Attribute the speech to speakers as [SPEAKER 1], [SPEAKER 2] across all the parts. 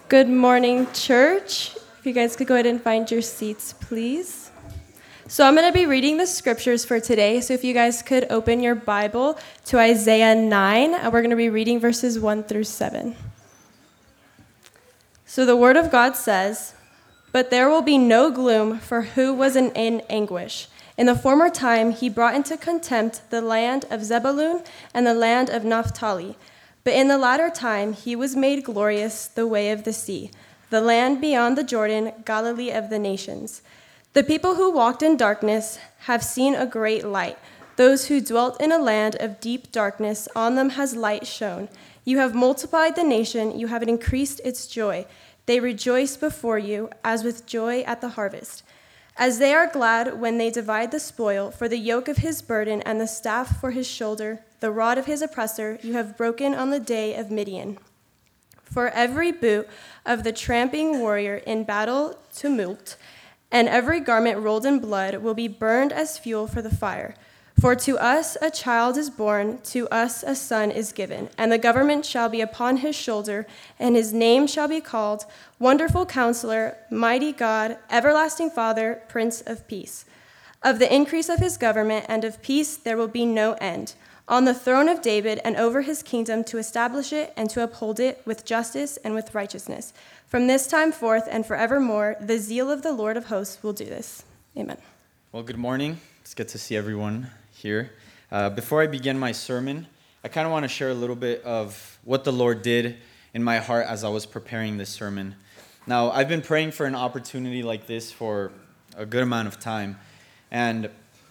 [SPEAKER 1] Good morning, church. If you guys could go ahead and find your seats, please. So I'm going to be reading the scriptures for today. So if you guys could open your Bible to Isaiah 9, and we're going to be reading verses 1 through 7. So the word of God says, "But there will be no gloom for who was in anguish. In the former time he brought into contempt the land of Zebulun and the land of Naphtali. But in the latter time he was made glorious the way of the sea, the land beyond the Jordan, Galilee of the nations. The people who walked in darkness have seen a great light. Those who dwelt in a land of deep darkness, on them has light shone. You have multiplied the nation, you have increased its joy. They rejoice before you as with joy at the harvest. As they are glad when they divide the spoil, for the yoke of his burden and the staff for his shoulder, the rod of his oppressor, you have broken on the day of Midian. For every boot of the tramping warrior in battle tumult, and every garment rolled in blood will be burned as fuel for the fire. For to us a child is born, to us a son is given, and the government shall be upon his shoulder, and his name shall be called Wonderful Counselor, Mighty God, Everlasting Father, Prince of Peace. Of the increase of his government and of peace there will be no end, on the throne of David and over his kingdom, to establish it and to uphold it with justice and with righteousness. From this time forth and forevermore, the zeal of the Lord of hosts will do this." Amen.
[SPEAKER 2] Well, good morning. It's good to see everyone here. Before I begin my sermon, I kind of want to share a little bit of what the Lord did in my heart as I was preparing this sermon. Now, I've been praying for an opportunity like this for a good amount of time, and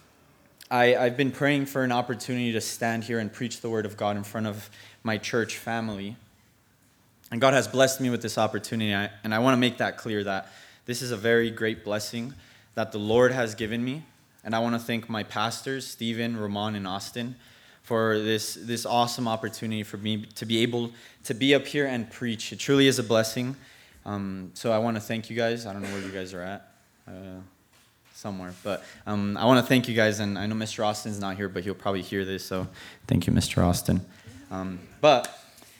[SPEAKER 2] I've been praying for an opportunity to stand here and preach the Word of God in front of my church family. And God has blessed me with this opportunity, and I want to make that clear that this is a very great blessing that the Lord has given me. And I want to thank my pastors, Stephen, Ramon, and Austin, for this awesome opportunity for me to be able to be up here and preach. It truly is a blessing. So I want to thank you guys. I don't know where you guys are at. Somewhere. But I want to thank you guys. And I know Mr. Austin's not here, but he'll probably hear this. So thank you, Mr. Austin. But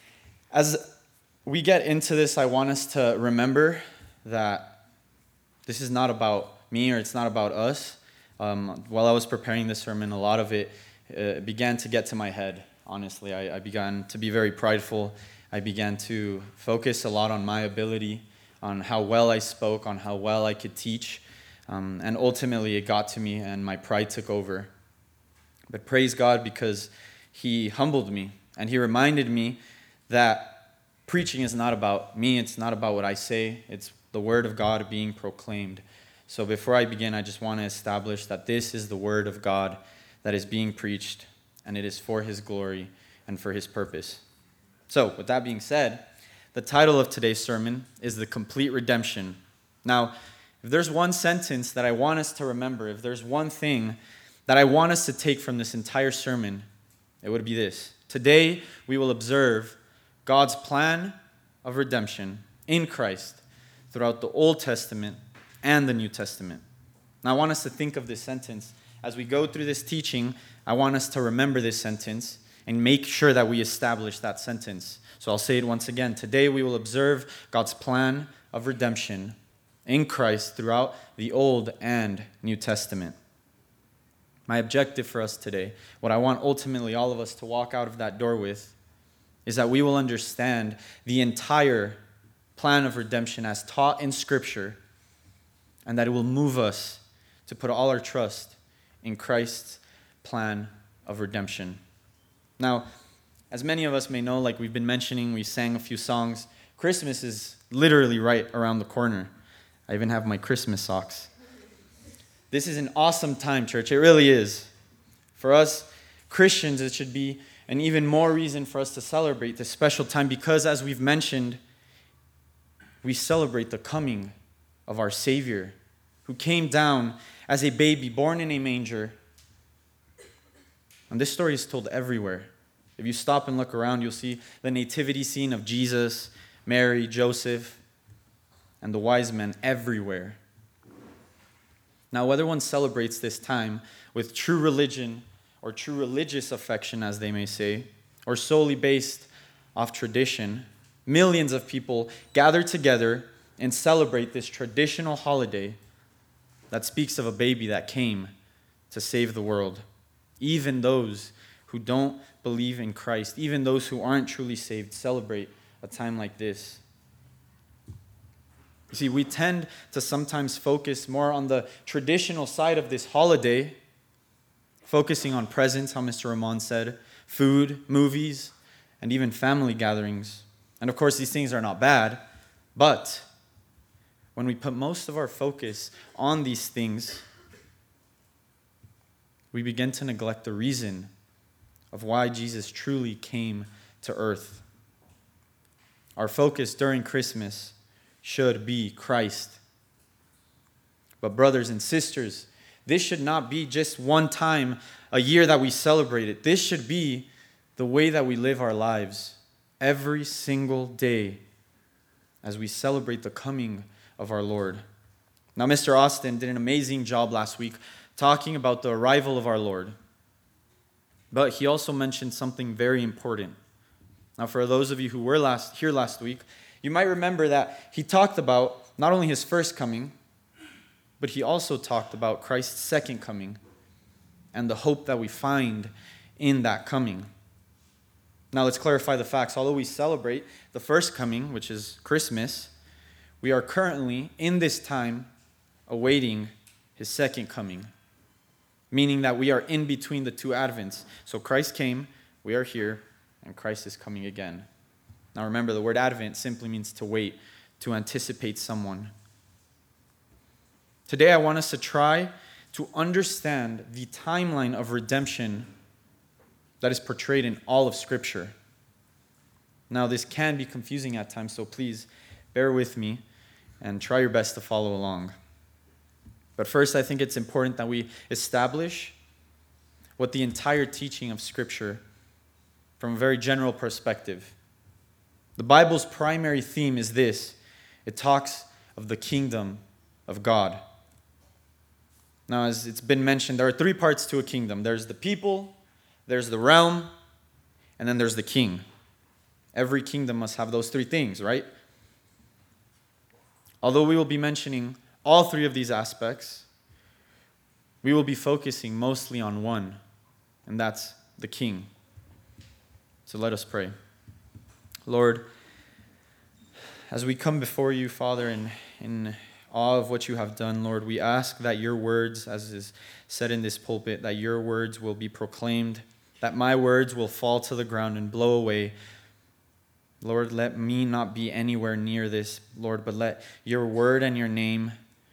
[SPEAKER 2] as we get into this, I want us to remember that this is not about me or it's not about us. While I was preparing this sermon, a lot of it began to get to my head, honestly. I began to be very prideful. I began to focus a lot on my ability, on how well I spoke, on how well I could teach. And ultimately, it got to me, and my pride took over. But praise God, because He humbled me, and He reminded me that preaching is not about me. It's not about what I say. It's the Word of God being proclaimed. So before I begin, I just want to establish that this is the Word of God that is being preached, and it is for His glory and for His purpose. So with that being said, the title of today's sermon is The Complete Redemption. Now, if there's one sentence that I want us to remember, if there's one thing that I want us to take from this entire sermon, it would be this. Today, we will observe God's plan of redemption in Christ throughout the Old Testament and the New Testament. Now, I want us to think of this sentence. As we go through this teaching, I want us to remember this sentence and make sure that we establish that sentence. So I'll say it once again. Today we will observe God's plan of redemption in Christ throughout the Old and New Testament. My objective for us today, what I want ultimately all of us to walk out of that door with, is that we will understand the entire plan of redemption as taught in Scripture, and that it will move us to put all our trust in Christ's plan of redemption. Now, as many of us may know, like we've been mentioning, we sang a few songs, Christmas is literally right around the corner. I even have my Christmas socks. This is an awesome time, church. It really is. For us Christians, it should be an even more reason for us to celebrate this special time because, as we've mentioned, we celebrate the coming of our Savior, who came down as a baby born in a manger. And this story is told everywhere. If you stop and look around, you'll see the nativity scene of Jesus, Mary, Joseph, and the wise men everywhere. Now, whether one celebrates this time with true religion or true religious affection, as they may say, or solely based off tradition, millions of people gather together and celebrate this traditional holiday that speaks of a baby that came to save the world. Even those who don't believe in Christ, even those who aren't truly saved, celebrate a time like this. You see, we tend to sometimes focus more on the traditional side of this holiday, focusing on presents, how Mr. Ramon said, food, movies, and even family gatherings. And of course, these things are not bad, but when we put most of our focus on these things, we begin to neglect the reason of why Jesus truly came to earth. Our focus during Christmas should be Christ. But brothers and sisters, this should not be just one time a year that we celebrate it. This should be the way that we live our lives every single day as we celebrate the coming of our Lord. Now, Mr. Austin did an amazing job last week talking about the arrival of our Lord. But he also mentioned something very important. Now, for those of you who were here last week, you might remember that he talked about not only his first coming, but he also talked about Christ's second coming and the hope that we find in that coming. Now, let's clarify the facts. Although we celebrate the first coming, which is Christmas, we are currently, in this time, awaiting his second coming, meaning that we are in between the two Advents. So Christ came, we are here, and Christ is coming again. Now remember, the word Advent simply means to wait, to anticipate someone. Today I want us to try to understand the timeline of redemption that is portrayed in all of Scripture. Now this can be confusing at times, so please bear with me and try your best to follow along. But first, I think it's important that we establish what the entire teaching of Scripture from a very general perspective. The Bible's primary theme is this. It talks of the kingdom of God. Now, as it's been mentioned, there are three parts to a kingdom. There's the people, there's the realm, and then there's the king. Every kingdom must have those three things, right? Although we will be mentioning all three of these aspects, we will be focusing mostly on one, and that's the king. So let us pray. Lord, as we come before you, Father, in awe of what you have done, Lord, we ask that your words, as is said in this pulpit, that your words will be proclaimed, that my words will fall to the ground and blow away. Lord, let me not be anywhere near this, Lord, but let your word and your name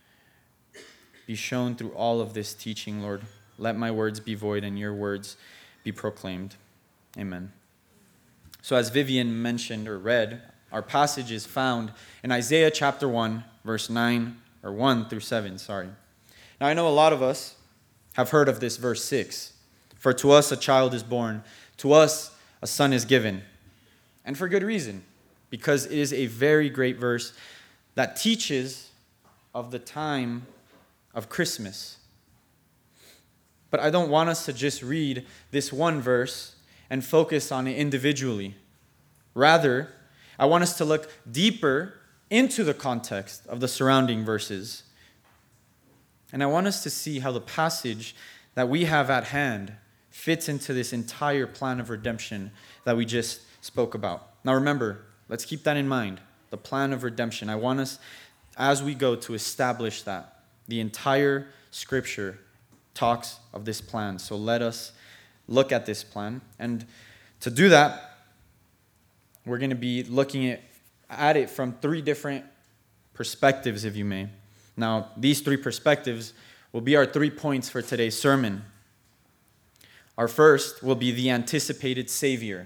[SPEAKER 2] be shown through all of this teaching, Lord. Let my words be void and your words be proclaimed. Amen. So as Vivian mentioned or read, our passage is found in Isaiah chapter 1, verse 9, or 1 through 7, sorry. Now I know a lot of us have heard of this verse 6. For to us a child is born, to us a son is given. And for good reason, because it is a very great verse that teaches of the time of Christmas. But I don't want us to just read this one verse and focus on it individually. Rather, I want us to look deeper into the context of the surrounding verses. And I want us to see how the passage that we have at hand fits into this entire plan of redemption that we just spoke about. Now remember, let's keep that in mind, the plan of redemption. I want us, as we go, to establish that. The entire Scripture talks of this plan. So let us look at this plan. And to do that, we're going to be looking at it from three different perspectives, if you may. Now, these three perspectives will be our 3 points for today's sermon. Our first will be the anticipated Savior.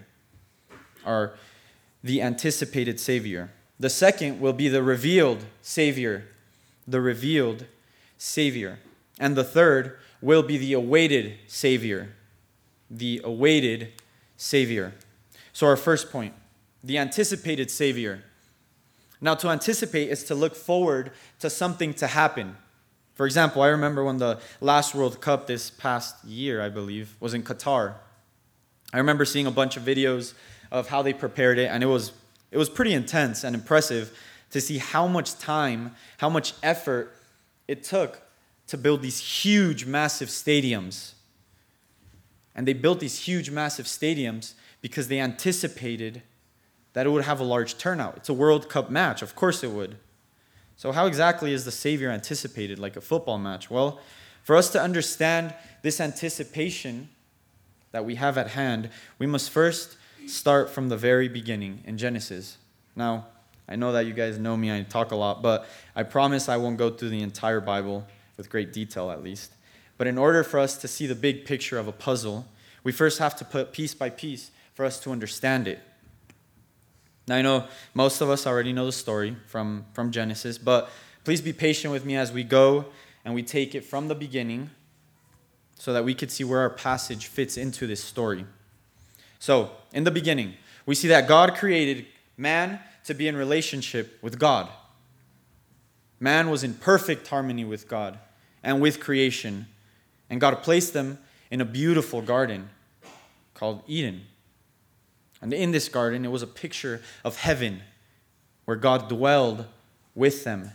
[SPEAKER 2] The anticipated Savior. The second will be the revealed Savior. The revealed Savior. And the third will be the awaited Savior. The awaited Savior. So our first point, the anticipated Savior. Now, to anticipate is to look forward to something to happen. For example, I remember when the last World Cup this past year, I believe, was in Qatar. I remember seeing a bunch of videos of how they prepared it, and it was It was pretty intense and impressive to see how much time, how much effort it took to build these huge, massive stadiums. And they built these huge, massive stadiums because they anticipated that it would have a large turnout. It's a World Cup match. Of course it would. So how exactly is the Savior anticipated, like a football match? Well, for us to understand this anticipation that we have at hand, we must first start from the very beginning in Genesis. Now, I know that you guys know me, I talk a lot, but I promise I won't go through the entire Bible with great detail at least. But in order for us to see the big picture of a puzzle, we first have to put piece by piece for us to understand it. Now, I know most of us already know the story from Genesis, but please be patient with me as we go and we take it from the beginning so that we could see where our passage fits into this story. So, in the beginning, we see that God created man to be in relationship with God. Man was in perfect harmony with God and with creation, and God placed them in a beautiful garden called Eden. And in this garden, it was a picture of heaven where God dwelled with them.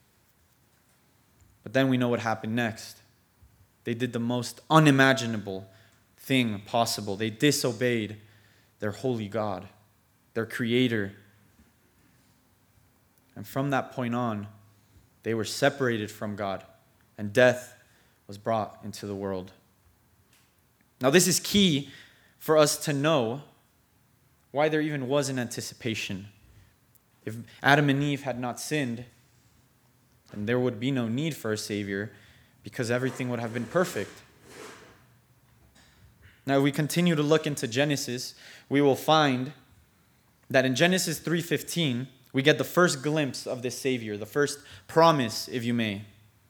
[SPEAKER 2] But then we know what happened next. They did the most unimaginable thing possible. They disobeyed their holy God, their Creator. And from that point on, they were separated from God, and death was brought into the world. Now, this is key for us to know why there even was an anticipation. If Adam and Eve had not sinned, then there would be no need for a Savior because everything would have been perfect. Now, if we continue to look into Genesis, we will find that in Genesis 3:15, we get the first glimpse of this Savior, the first promise, if you may.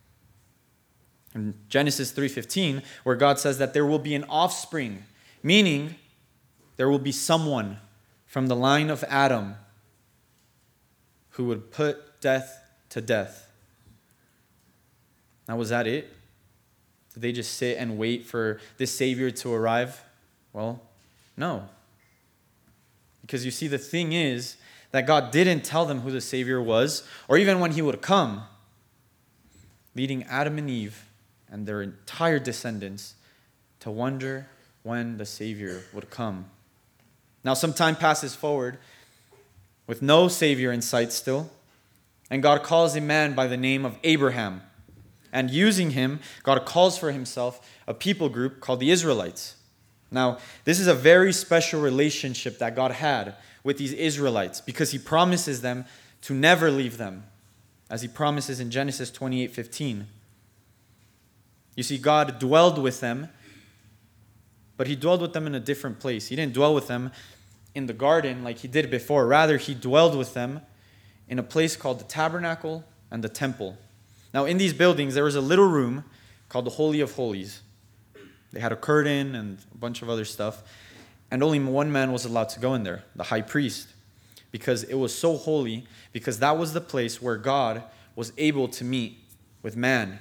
[SPEAKER 2] In Genesis 3:15, where God says that there will be an offspring, meaning there will be someone from the line of Adam who would put death to death. Now, was that it? Did they just sit and wait for this Savior to arrive? Well, no. Because you see, the thing is that God didn't tell them who the Savior was, or even when he would come, leading Adam and Eve and their entire descendants to wonder when the Savior would come. Now, some time passes forward with no Savior in sight still, and God calls a man by the name of Abraham. And using him, God calls for himself a people group called the Israelites. Now, this is a very special relationship that God had with these Israelites because he promises them to never leave them, as he promises in Genesis 28:15. You see, God dwelled with them, but he dwelled with them in a different place. He didn't dwell with them in the garden like he did before. Rather, he dwelled with them in a place called the tabernacle and the temple. Now, in these buildings, there was a little room called the Holy of Holies. They had a curtain and a bunch of other stuff. And only one man was allowed to go in there, the high priest, because it was so holy, because that was the place where God was able to meet with man.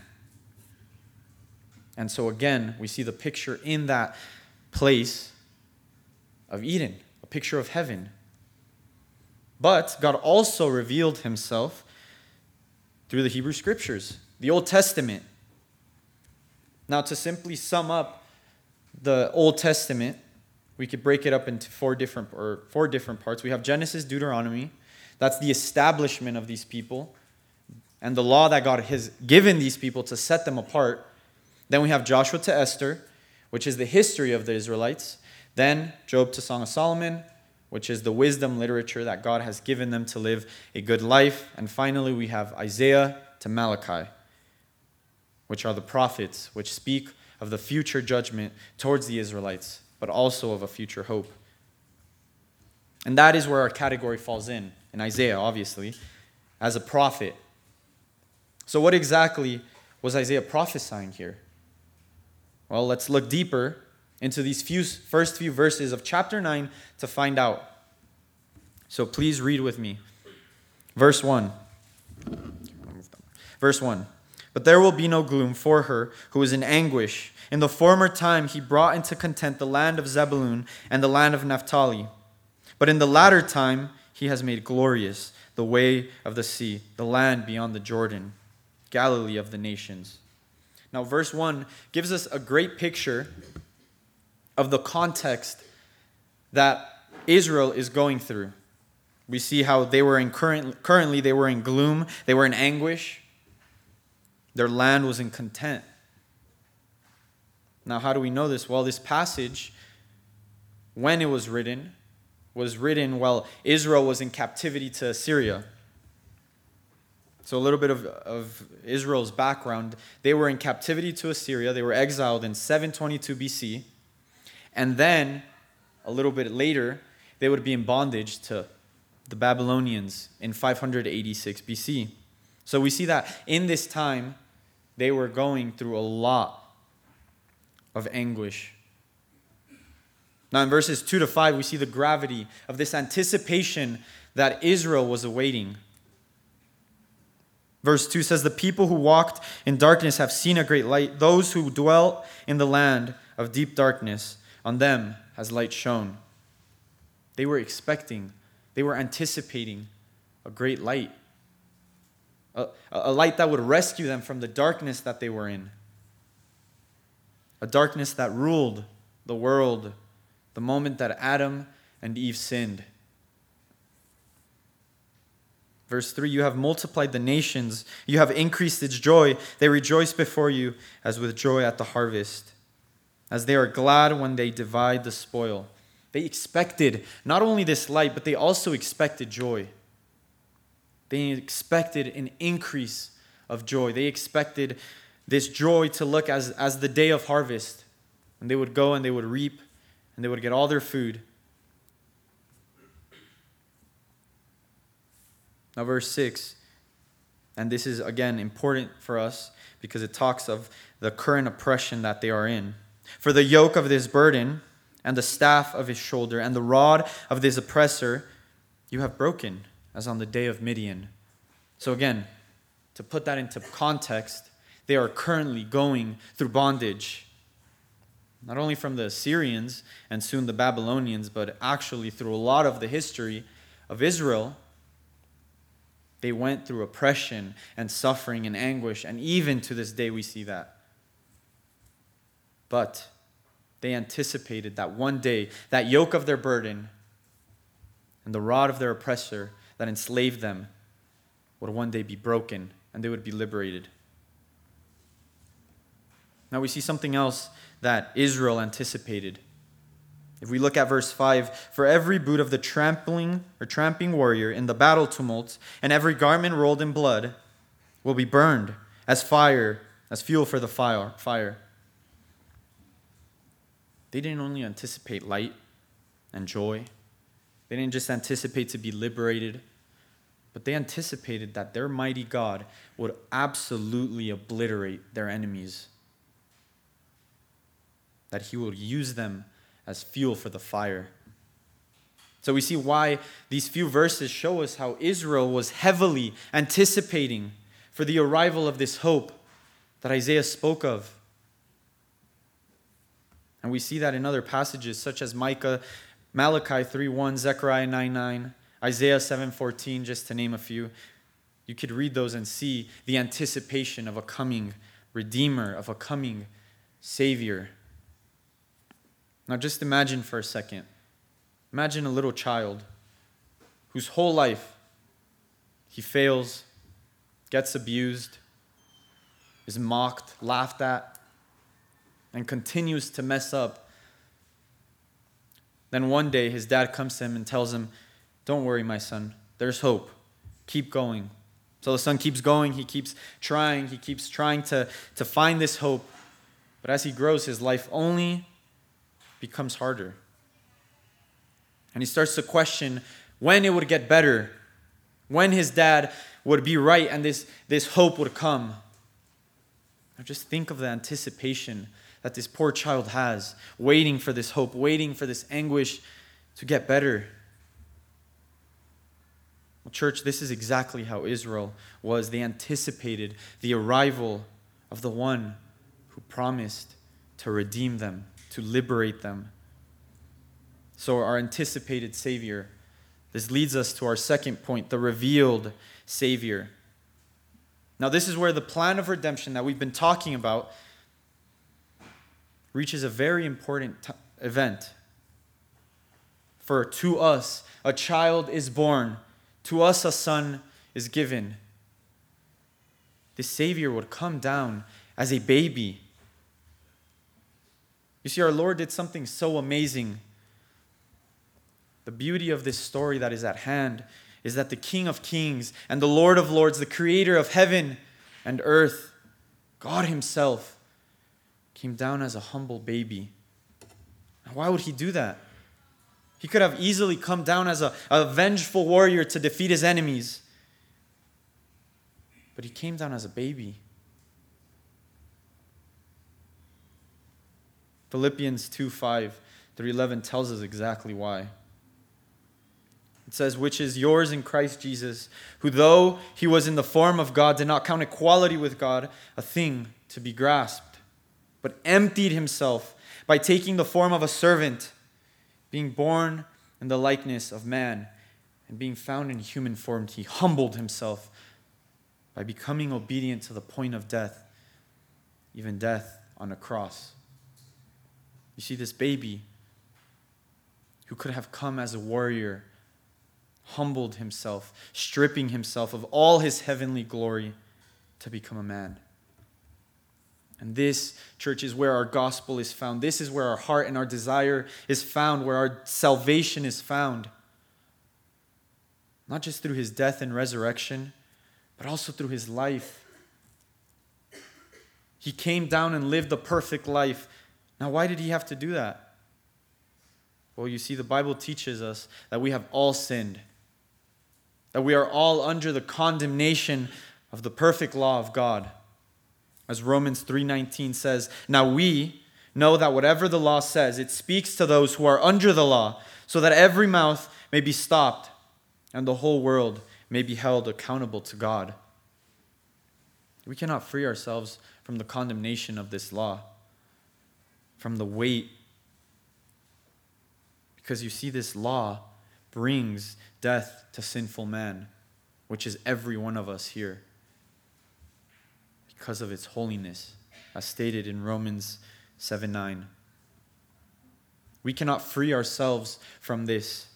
[SPEAKER 2] And so again, we see the picture in that place of Eden, a picture of heaven. But God also revealed himself through the Hebrew Scriptures, the Old Testament. Now, to simply sum up the Old Testament, we could break it up into four different parts. We have Genesis, Deuteronomy. That's the establishment of these people and the law that God has given these people to set them apart. Then we have Joshua to Esther, which is the history of the Israelites. Then Job to Song of Solomon, which is the wisdom literature that God has given them to live a good life. And finally, we have Isaiah to Malachi, which are the prophets, which speak of the future judgment towards the Israelites, but also of a future hope. And that is where our category falls in Isaiah, obviously, as a prophet. So what exactly was Isaiah prophesying here? Well, let's look deeper into these first few verses of chapter 9 to find out. So please read with me. Verse 1. Verse 1. But there will be no gloom for her who is in anguish. In the former time he brought into content the land of Zebulun and the land of Naphtali. But in the latter time He has made glorious the way of the sea, the land beyond the Jordan, Galilee of the nations. Now, verse 1 gives us a great picture of the context that Israel is going through. We see how they were currently they were in gloom, they were in anguish. Their land was in content. Now, how do we know this? Well, this passage, when it was written while Israel was in captivity to Assyria. So a little bit of Israel's background. They were in captivity to Assyria. They were exiled in 722 BC. And then, a little bit later, they would be in bondage to the Babylonians in 586 BC. So we see that in this time, they were going through a lot of anguish. Now in verses 2 to 5, we see the gravity of this anticipation that Israel was awaiting. Verse 2 says, "The people who walked in darkness have seen a great light. Those who dwell in the land of deep darkness, on them has light shone." They were expecting, they were anticipating a great light. A light that would rescue them from the darkness that they were in. A darkness that ruled the world the moment that Adam and Eve sinned. Verse 3, "You have multiplied the nations. You have increased its joy. They rejoice before you as with joy at the harvest, as they are glad when they divide the spoil." They expected not only this light, but they also expected joy. They expected an increase of joy. They expected this joy to look as the day of harvest, when they would go and they would reap and they would get all their food. Now verse 6, and this is again important for us because it talks of the current oppression that they are in. "For the yoke of this burden and the staff of his shoulder and the rod of this oppressor you have broken, as on the day of Midian." So again, to put that into context, they are currently going through bondage. Not only from the Assyrians and soon the Babylonians, but actually through a lot of the history of Israel. They went through oppression and suffering and anguish, and even to this day we see that. But they anticipated that one day, that yoke of their burden and the rod of their oppressor that enslaved them would one day be broken and they would be liberated. Now we see something else that Israel anticipated. If we look at verse 5, "For every boot of the tramping warrior in the battle tumult, and every garment rolled in blood will be burned as fuel for the fire." They didn't only anticipate light and joy. They didn't just anticipate to be liberated, but they anticipated that their mighty God would absolutely obliterate their enemies. That he will use them as fuel for the fire. So we see why these few verses show us how Israel was heavily anticipating for the arrival of this hope that Isaiah spoke of. And we see that in other passages such as Malachi 3:1, Zechariah 9:9, Isaiah 7:14, just to name a few. You could read those and see the anticipation of a coming Redeemer, of a coming Savior. Now just imagine for a second. Imagine a little child whose whole life he fails, gets abused, is mocked, laughed at, and continues to mess up. Then one day his dad comes to him and tells him, "Don't worry, my son, there's hope. Keep going." So the son keeps going, he keeps trying to find this hope. But as he grows, his life only becomes harder. And he starts to question when it would get better, when his dad would be right and this hope would come. Now just think of the anticipation that this poor child has, waiting for this hope, waiting for this anguish to get better. Well, church, this is exactly how Israel was. They anticipated the arrival of the one who promised to redeem them, to liberate them. So our anticipated Savior This leads us to our second point, the revealed Savior. Now, this is where the plan of redemption that we've been talking about reaches a very important event. For to us a child is born, to us a son is given. This Savior would come down as a baby. You see, our Lord did something so amazing. The beauty of this story that is at hand is that the King of Kings and the Lord of Lords, the Creator of heaven and earth, God Himself, came down as a humble baby. Now, why would He do that? He could have easily come down as a vengeful warrior to defeat His enemies. But He came down as a baby. Philippians 2:5-11 tells us exactly why. It says, which is yours in Christ Jesus, who though He was in the form of God, did not count equality with God a thing to be grasped, but emptied Himself by taking the form of a servant, being born in the likeness of man, and being found in human form, He humbled Himself by becoming obedient to the point of death, even death on a cross. You see, this baby who could have come as a warrior humbled Himself, stripping Himself of all His heavenly glory to become a man. And this, church, is where our gospel is found. This is where our heart and our desire is found, where our salvation is found. Not just through His death and resurrection, but also through His life. He came down and lived a perfect life. Now, why did He have to do that? Well, you see, the Bible teaches us that we have all sinned, that we are all under the condemnation of the perfect law of God. As Romans 3:19 says, now we know that whatever the law says, it speaks to those who are under the law, so that every mouth may be stopped and the whole world may be held accountable to God. We cannot free ourselves from the condemnation of this law, from the weight. Because you see, this law brings death to sinful man, which is every one of us here, because of its holiness, as stated in Romans 7:9. We cannot free ourselves from this.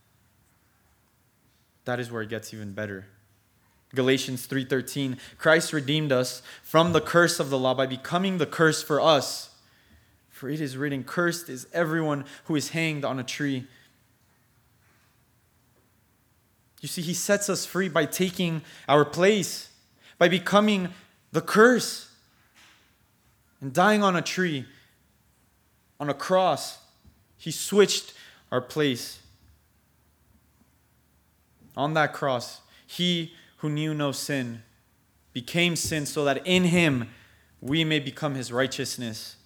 [SPEAKER 2] That is where it gets even better. Galatians 3:13, Christ redeemed us from the curse of the law by becoming the curse for us. For it is written, cursed is everyone who is hanged on a tree. You see, He sets us free by taking our place, by becoming the curse and dying on a tree, on a cross. He switched our place. On that cross, He who knew no sin became sin so that in Him we may become His righteousness.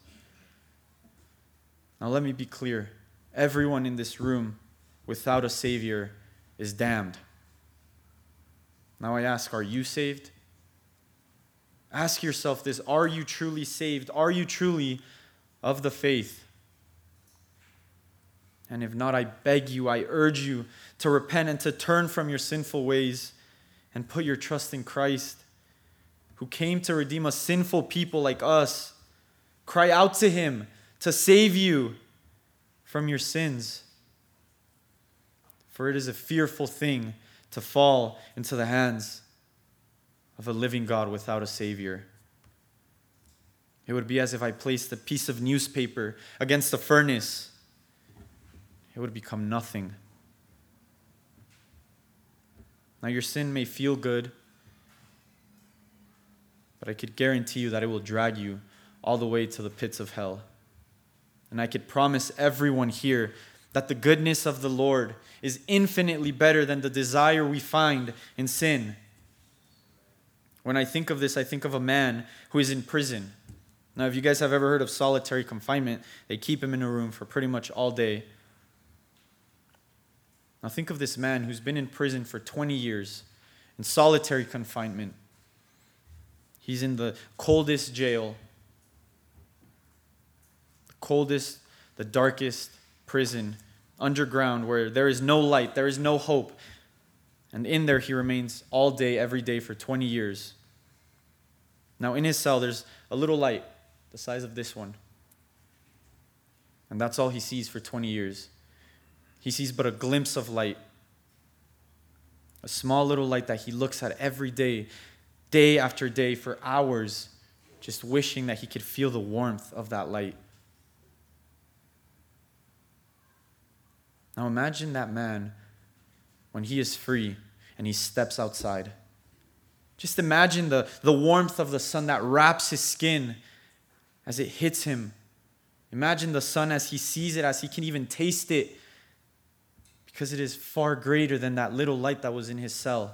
[SPEAKER 2] Now let me be clear. Everyone in this room without a Savior is damned. Now I ask, are you saved? Ask yourself this, are you truly saved? Are you truly of the faith? And if not, I beg you, I urge you to repent and to turn from your sinful ways and put your trust in Christ, who came to redeem a sinful people like us. Cry out to Him to save you from your sins. For it is a fearful thing to fall into the hands of a living God without a Savior. It would be as if I placed a piece of newspaper against a furnace. It would become nothing. Now your sin may feel good, but I could guarantee you that it will drag you all the way to the pits of hell. And I could promise everyone here that the goodness of the Lord is infinitely better than the desire we find in sin. When I think of this, I think of a man who is in prison. Now, if you guys have ever heard of solitary confinement, they keep him in a room for pretty much all day. Now think of this man who's been in prison for 20 years in solitary confinement. He's in the coldest jail, the coldest, the darkest prison underground, where there is no light, there is no hope. And in there he remains all day, every day for 20 years. Now in his cell there's a little light, the size of this one. And that's all he sees for 20 years. He sees but a glimpse of light. A small little light that he looks at every day, day after day, for hours, just wishing that he could feel the warmth of that light. Now imagine that man when he is free and he steps outside. Just imagine the warmth of the sun that wraps his skin as it hits him. Imagine the sun as he sees it, as he can even taste it, because it is far greater than that little light that was in his cell.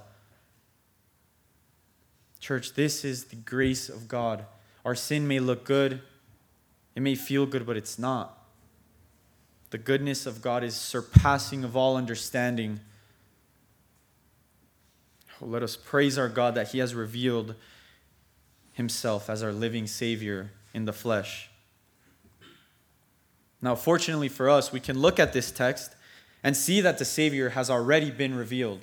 [SPEAKER 2] Church, this is the grace of God. Our sin may look good, it may feel good, but it's not. The goodness of God is surpassing of all understanding. Oh, let us praise our God that he has revealed himself as our living Savior in the flesh. Now, fortunately for us, we can look at this text and see that the Savior has already been revealed.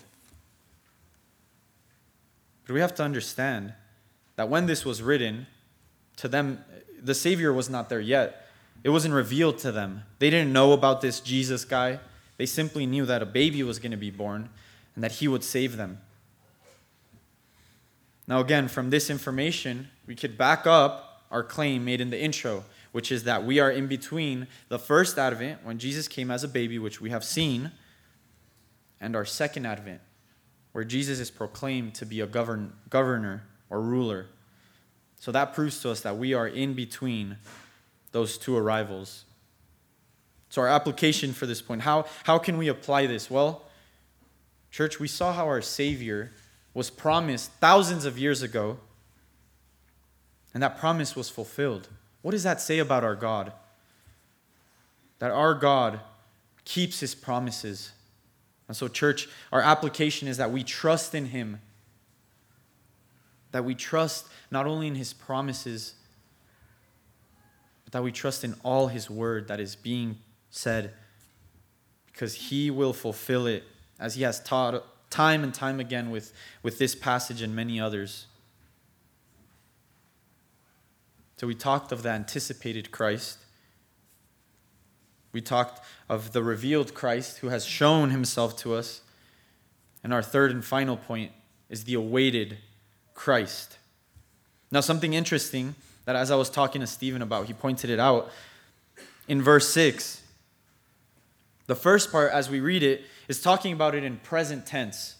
[SPEAKER 2] But we have to understand that when this was written, to them, the Savior was not there yet. It wasn't revealed to them. They didn't know about this Jesus guy. They simply knew that a baby was going to be born and that he would save them. Now again, from this information, we could back up our claim made in the intro, which is that we are in between the first advent, when Jesus came as a baby, which we have seen, and our second advent, where Jesus is proclaimed to be a governor or ruler. So that proves to us that we are in between those two arrivals. So our application for this point, how can we apply this? Well, church, we saw how our Savior was promised thousands of years ago, and that promise was fulfilled. What does that say about our God? That our God keeps his promises. And so, church, our application is that we trust in him. That we trust not only in his promises, but that we trust in all his word that is being said, because he will fulfill it, as he has taught time and time again with this passage and many others. So we talked of the anticipated Christ. We talked of the revealed Christ who has shown himself to us. And our third and final point is the awaited Christ. Now, something interesting that as I was talking to Stephen about, he pointed it out. In verse 6, the first part, as we read it, is talking about it in present tense.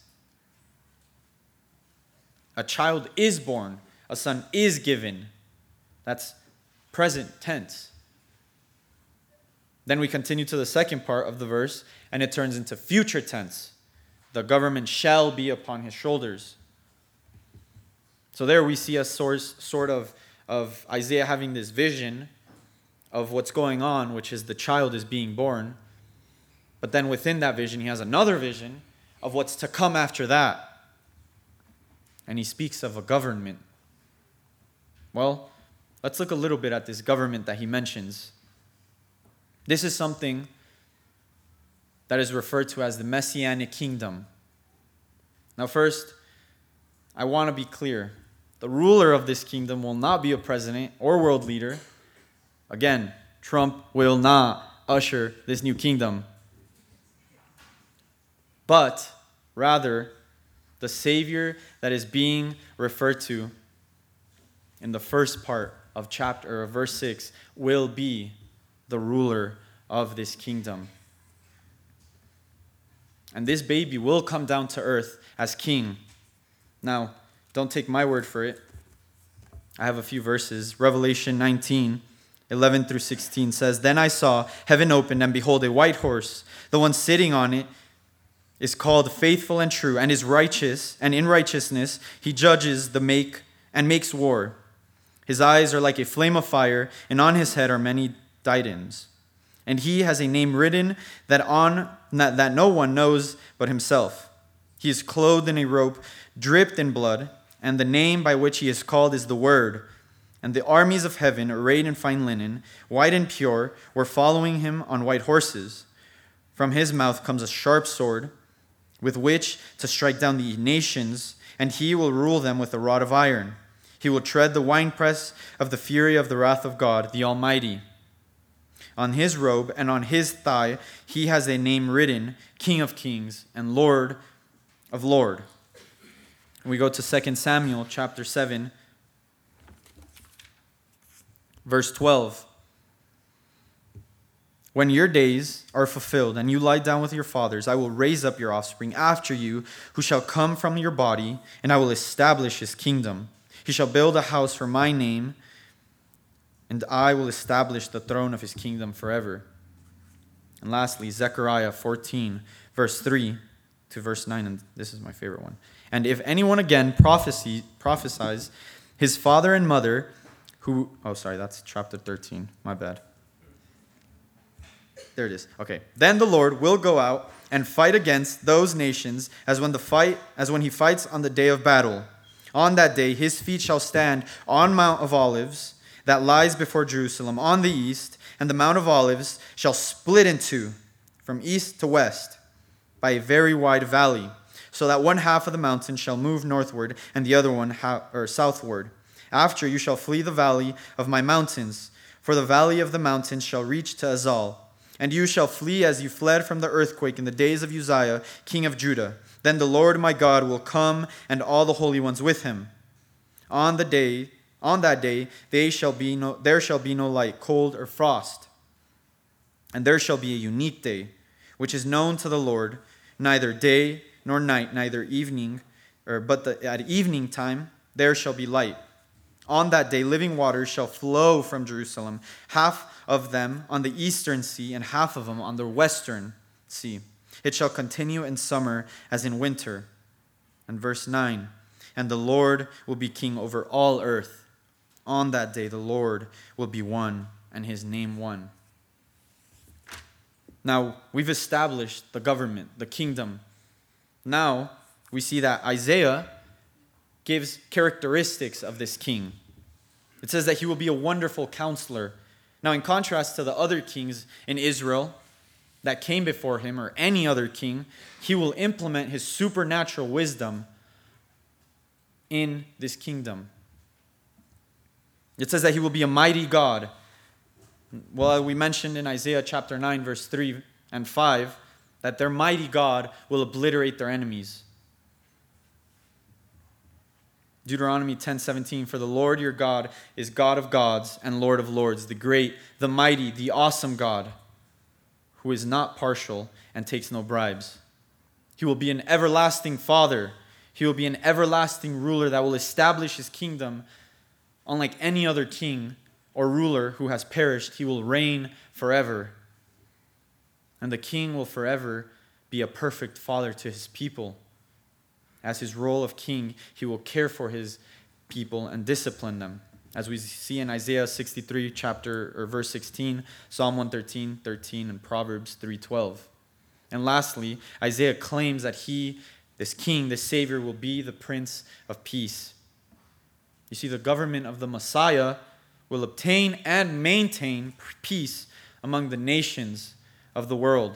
[SPEAKER 2] A child is born, a son is given. That's present tense. Then we continue to the second part of the verse, and it turns into future tense. The government shall be upon his shoulders. So there we see a sort of Isaiah having this vision of what's going on, which is the child is being born. But then within that vision, he has another vision of what's to come after that. And he speaks of a government. Well, let's look a little bit at this government that he mentions. This is something that is referred to as the Messianic kingdom. Now first, I want to be clear. The ruler of this kingdom will not be a president or world leader. Again, Trump will not usher this new kingdom. But rather, the Savior that is being referred to in the first part of verse 6 will be the ruler of this kingdom. And this baby will come down to earth as king. Now, don't take my word for it. I have a few verses. Revelation 19, 11 through 16 says, "Then I saw heaven opened, and behold, a white horse. The one sitting on it is called Faithful and True, and is righteous, and in righteousness he judges and makes war. His eyes are like a flame of fire, and on his head are many diadems. And he has a name written that no one knows but himself. He is clothed in a robe dripped in blood, and the name by which he is called is the Word. And the armies of heaven, arrayed in fine linen, white and pure, were following him on white horses. From his mouth comes a sharp sword, with which to strike down the nations, and he will rule them with a rod of iron. He will tread the winepress of the fury of the wrath of God, the Almighty. On his robe and on his thigh he has a name written, King of Kings and Lord of Lords. We go to 2 Samuel chapter 7, verse 12. When your days are fulfilled and you lie down with your fathers, I will raise up your offspring after you, who shall come from your body, and I will establish his kingdom. He shall build a house for my name, and I will establish the throne of his kingdom forever. And lastly, Zechariah 14, verse 3 to verse 9, and this is my favorite one. And if anyone again prophesies, his father and mother, that's chapter 13, my bad. There it is. Okay. Then the Lord will go out and fight against those nations as when he fights on the day of battle. On that day his feet shall stand on Mount of Olives that lies before Jerusalem on the east, and the Mount of Olives shall split in two from east to west by a very wide valley, so that one half of the mountain shall move northward and the other one southward. After you shall flee the valley of my mountains, for the valley of the mountains shall reach to Azal. And you shall flee as you fled from the earthquake in the days of Uzziah, king of Judah. Then the Lord my God will come, and all the holy ones with him. On that day, there shall be no light, cold, or frost. And there shall be a unique day, which is known to the Lord, neither day nor night, neither evening, at evening time there shall be light. On that day, living waters shall flow from Jerusalem, half of them on the eastern sea and half of them on the western sea. It shall continue in summer as in winter. And verse 9, and the Lord will be king over all earth. On that day, the Lord will be one and his name one. Now, we've established the government, the kingdom. Now, we see that Isaiah gives characteristics of this king. It says that he will be a wonderful counselor. Now, in contrast to the other kings in Israel that came before him, or any other king, he will implement his supernatural wisdom in this kingdom. It says that he will be a mighty God. Well, we mentioned in Isaiah chapter 9, verse 3 and 5, that their mighty God will obliterate their enemies. Deuteronomy 10:17, for the Lord your God is God of gods and Lord of lords, the great, the mighty, the awesome God, who is not partial and takes no bribes. He will be an everlasting Father. He will be an everlasting ruler that will establish his kingdom. Unlike any other king or ruler who has perished, he will reign forever. And the king will forever be a perfect father to his people. As his role of king, he will care for his people and discipline them. As we see in Isaiah 63, verse 16, Psalm 113:13, and Proverbs 3:12. And lastly, Isaiah claims that this king, this Savior, will be the Prince of Peace. You see, the government of the Messiah will obtain and maintain peace among the nations of the world.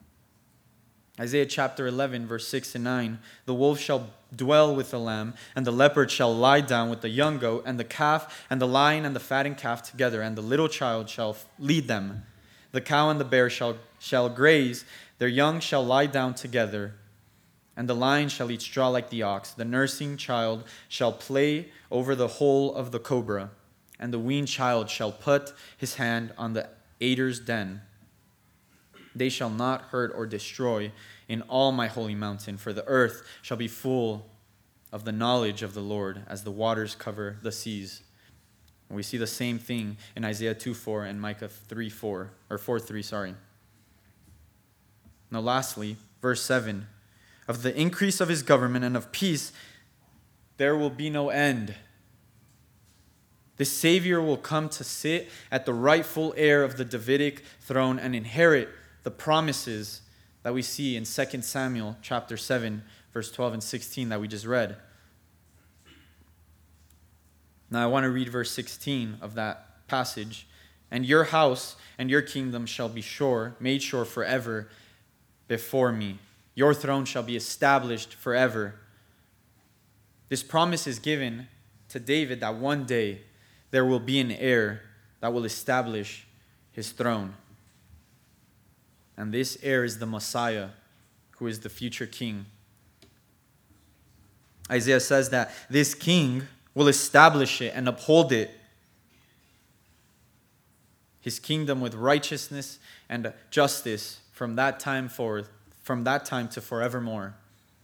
[SPEAKER 2] Isaiah chapter 11, verse 6 and 9, the wolf shall dwell with the lamb, and the leopard shall lie down with the young goat, and the calf, and the lion, and the fattened calf together, and the little child shall lead them. The cow and the bear shall graze, their young shall lie down together, and the lion shall eat straw like the ox. The nursing child shall play over the hole of the cobra, and the weaned child shall put his hand on the adder's den. They shall not hurt or destroy in all my holy mountain, for the earth shall be full of the knowledge of the Lord as the waters cover the seas. And we see the same thing in Isaiah 2:4 and Micah 4:3. Now lastly, verse 7, of the increase of his government and of peace, there will be no end. The Savior will come to sit at the rightful heir of the Davidic throne and inherit the promises that we see in 2 Samuel chapter 7, verse 12 and 16 that we just read. Now I want to read verse 16 of that passage. And your house and your kingdom shall be made sure forever. before me. Your throne shall be established forever. This promise is given to David that one day there will be an heir that will establish his throne. And this heir is the Messiah, who is the future king. Isaiah says that this king will establish it and uphold it, his kingdom with righteousness and justice from that time to forevermore.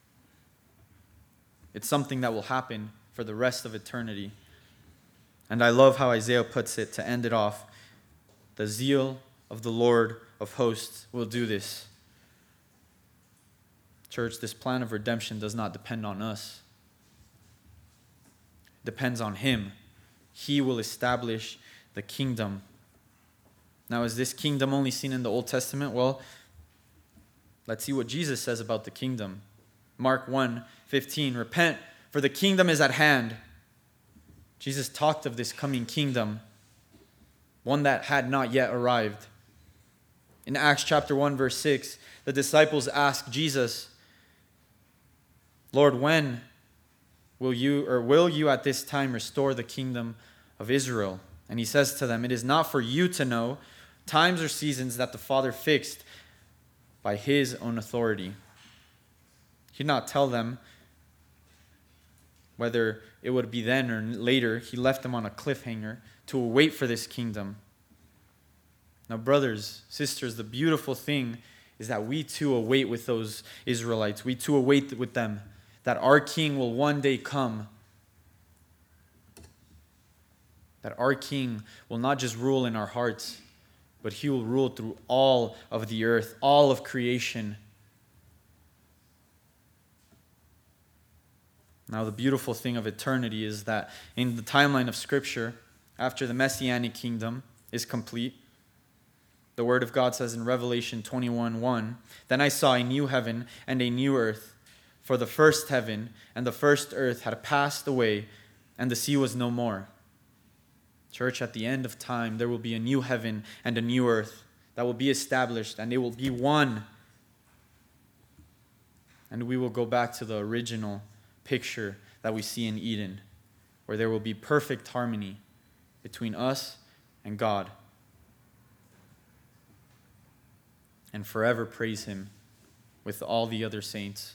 [SPEAKER 2] It's something that will happen for the rest of eternity. And I love how Isaiah puts it to end it off. The zeal of the Lord of hosts will do this. Church, this plan of redemption does not depend on us. It depends on him. He will establish the kingdom. Now, is this kingdom only seen in the Old Testament? Well, let's see what Jesus says about the kingdom. Mark 1:15, repent, for the kingdom is at hand. Jesus talked of this coming kingdom, one that had not yet arrived. In Acts chapter 1, verse 6, the disciples asked Jesus, Lord, when will you at this time restore the kingdom of Israel? And he says to them, it is not for you to know times or seasons that the Father fixed by his own authority. He did not tell them whether it would be then or later. He left them on a cliffhanger to wait for this kingdom. Now, brothers, sisters, the beautiful thing is that we too await with those Israelites. We too await with them that our King will one day come. That our King will not just rule in our hearts, but he will rule through all of the earth, all of creation. Now, the beautiful thing of eternity is that in the timeline of Scripture, after the Messianic kingdom is complete, the Word of God says in Revelation 21:1, then I saw a new heaven and a new earth, for the first heaven and the first earth had passed away, and the sea was no more. Church, at the end of time, there will be a new heaven and a new earth that will be established, and they will be one. And we will go back to the original picture that we see in Eden, where there will be perfect harmony between us and God. And forever praise him with all the other saints.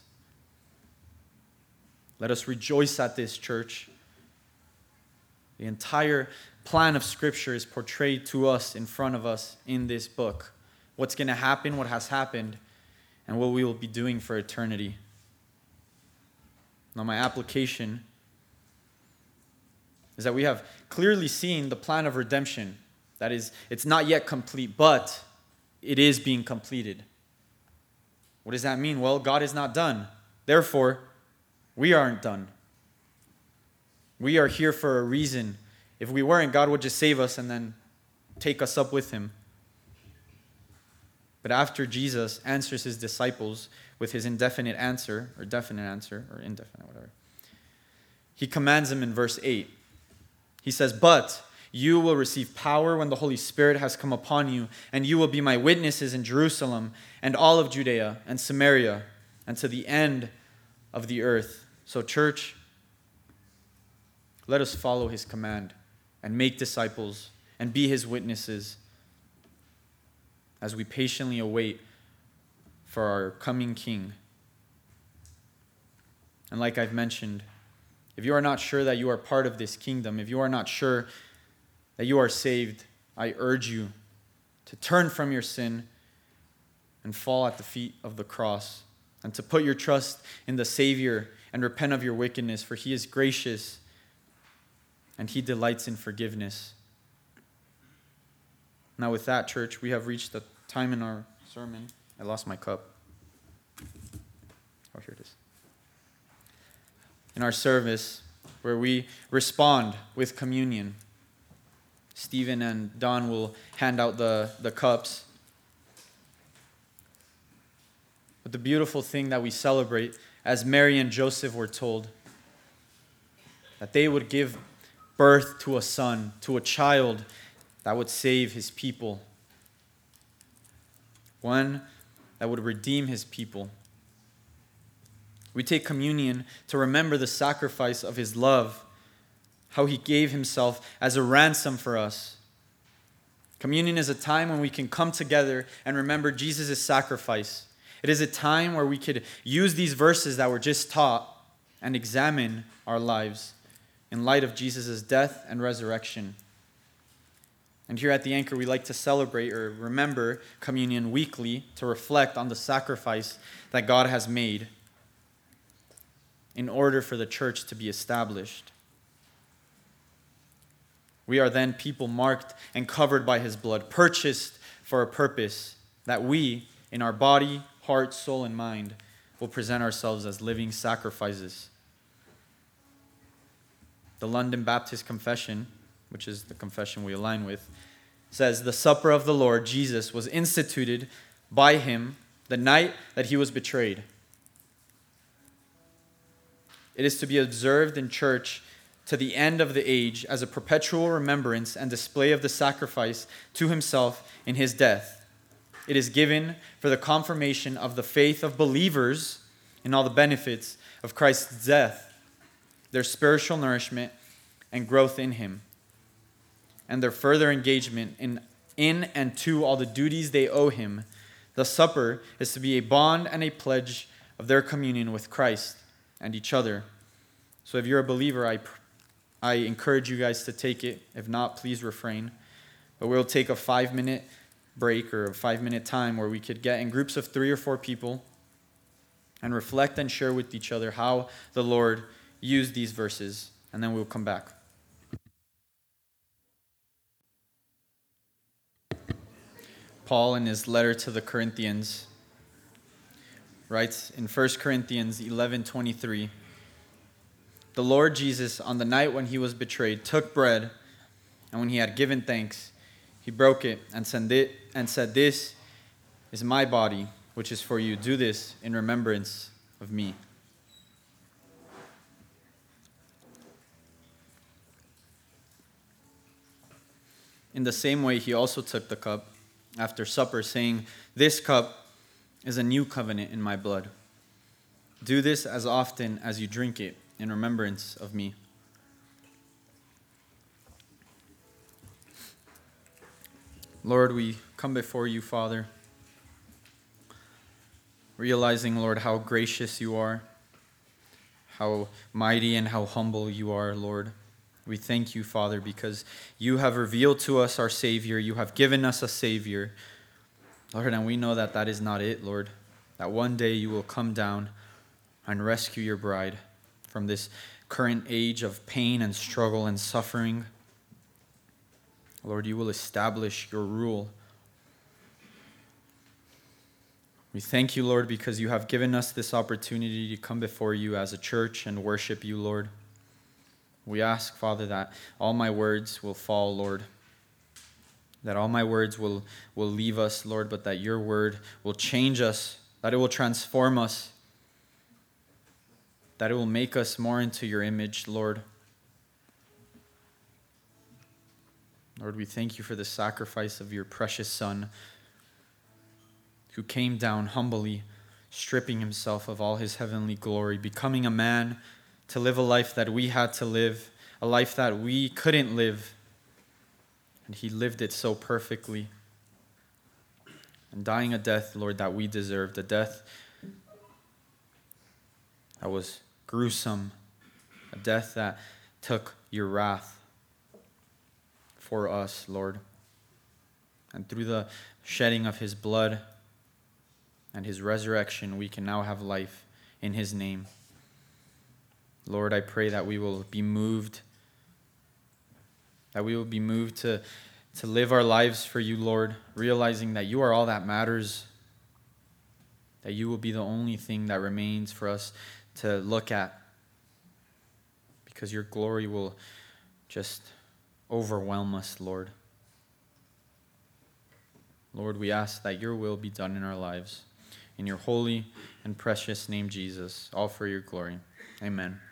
[SPEAKER 2] Let us rejoice at this, church. The entire plan of Scripture is portrayed to us in front of us in this book. What's going to happen, what has happened, and what we will be doing for eternity. Now, my application is that we have clearly seen the plan of redemption. That is, it's not yet complete, but it is being completed. What does that mean? Well, God is not done. Therefore, we aren't done. We are here for a reason. If we weren't, God would just save us and then take us up with him. But after Jesus answers his disciples with his indefinite answer, or definite answer, or indefinite, whatever, he commands them in verse 8. He says, but you will receive power when the Holy Spirit has come upon you, and you will be my witnesses in Jerusalem and all of Judea and Samaria and to the end of the earth. So, church, let us follow his command and make disciples and be his witnesses as we patiently await for our coming King. And like I've mentioned, if you are not sure that you are part of this kingdom, if you are not sure that you are saved, I urge you to turn from your sin and fall at the feet of the cross, and to put your trust in the Savior and repent of your wickedness, for he is gracious and he delights in forgiveness. Now with that, church, we have reached the time in our sermon. I lost my cup. Oh, here it is. In our service, where we respond with communion. Stephen and Don will hand out the cups. But the beautiful thing that we celebrate, as Mary and Joseph were told, that they would give birth to a son, to a child that would save his people. One that would redeem his people. We take communion to remember the sacrifice of his love, how he gave himself as a ransom for us. Communion is a time when we can come together and remember Jesus' sacrifice. It is a time where we could use these verses that were just taught and examine our lives in light of Jesus' death and resurrection. And here at the Anchor, we like to celebrate or remember communion weekly to reflect on the sacrifice that God has made in order for the church to be established. We are then people marked and covered by his blood, purchased for a purpose, that we, in our body, heart, soul, and mind, will present ourselves as living sacrifices. The London Baptist Confession, which is the confession we align with, says, "The supper of the Lord Jesus was instituted by him the night that he was betrayed. It is to be observed in church to the end of the age as a perpetual remembrance and display of the sacrifice to himself in his death. It is given for the confirmation of the faith of believers in all the benefits of Christ's death, their spiritual nourishment and growth in him, and their further engagement in and to all the duties they owe him. The supper is to be a bond and a pledge of their communion with Christ and each other." So if you're a believer, I encourage you guys to take it. If not, please refrain. But we'll take a 5-minute break or a 5-minute time where we could get in groups of 3 or 4 people and reflect and share with each other how the Lord used these verses, and then we'll come back. Paul, in his letter to the Corinthians, writes in 1 Corinthians 11:23, "The Lord Jesus, on the night when he was betrayed, took bread, and when he had given thanks, he broke it and said, 'This is my body, which is for you. Do this in remembrance of me.'" In the same way, he also took the cup after supper, saying, "This cup is a new covenant in my blood. Do this as often as you drink it in remembrance of me." Lord, we come before you, Father, realizing, Lord, how gracious you are, how mighty and how humble you are, Lord. We thank you, Father, because you have revealed to us our Savior. You have given us a Savior, Lord, and we know that that is not it, Lord, that one day you will come down and rescue your bride from this current age of pain and struggle and suffering. Lord, you will establish your rule. We thank you, Lord, because you have given us this opportunity to come before you as a church and worship you, Lord. We ask, Father, that all my words will fall, Lord, that all my words will leave us, Lord, but that your word will change us, that it will transform us, that it will make us more into your image, Lord. Lord, we thank you for the sacrifice of your precious Son, who came down humbly, stripping himself of all his heavenly glory, becoming a man to live a life that we had to live, a life that we couldn't live. And he lived it so perfectly. And dying a death, Lord, that we deserved, a death that was gruesome, a death that took your wrath for us, Lord. And through the shedding of his blood and his resurrection, we can now have life in his name. Lord, I pray that we will be moved, to live our lives for you, Lord, realizing that you are all that matters, that you will be the only thing that remains for us to look at, because your glory will just overwhelm us, Lord. Lord, we ask that your will be done in our lives. In your holy and precious name, Jesus, all for your glory. Amen.